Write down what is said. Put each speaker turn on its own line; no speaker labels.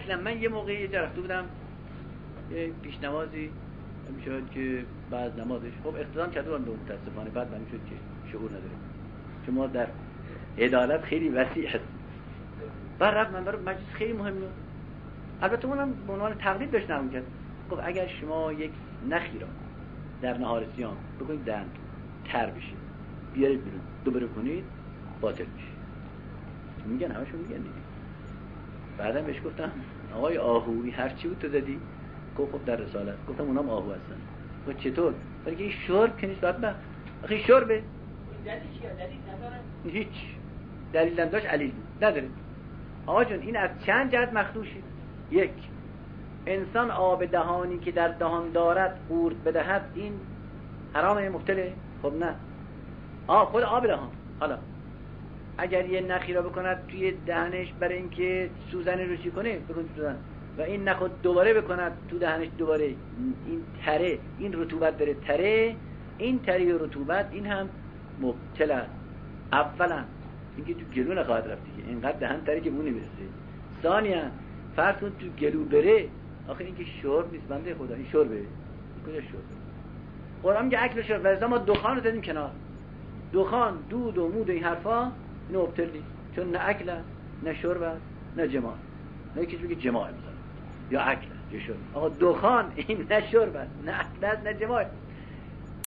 من یه موقعی یه جا رفته بودم یه پیشنمازی میشد که بعد نمازش خب اقتدام کرده بودم به متاسفانه بعد من شد که شعور نداره چون ما در عدالت خیلی وسیع هست. بعد رفت من برای مجلس خیلی مهمه، البته اونم به عنوان تقلید داشت نمون کرد. خب اگر شما یک نخی را در نهار صیام بکنید دهن تر بشه بیارید بیرون دوباره کنید باطل میشه. میگن همشون میگن دیگه. بعدم بهش گفتم آقای آهوی هر چی بود تو زدی؟ گفت خب در رسالت. گفتم اونام آهو هستن. گفت چطور؟ برای که این شرب که نیست بدبخت. آخه شربه
دلیل چیه؟ دلیل نداره؟
هیچ دلیل هم داشت علیل نداره. آقا جون این از چند جهت مخدوشه. یک، انسان آب دهانی که در دهان دارد قورت بدهد این حرامه مبتله؟ خب نه. خود آب دهان. حالا اگر یه نخی را بکند توی دهنش برای اینکه سوزن روشی کنه بکن سوزن و این نخود دوباره بکند تو دهنش دوباره این تره این رطوبت داره تره این تری و رطوبت این هم مبتل است. اولا اینکه تو گلو نخواهد رفت دیگه اینقدر دهن تری که اون نمیرسه. ثانیا فرض کن تو گلو بره آخه این که شرب نیست بنده خدا این شربه کجا شربه؟ قرآن میگه اکل شرب و ما دخان رو زدیم کنار. دخان دود و مود و این حرفا اینو مبتل نیست چون نه اکل نه شرب نه جماع. نه کسی بگه جماع مثلا یا اکل یا شرب. آقا دخان این نه شرب نه اکل نه جماع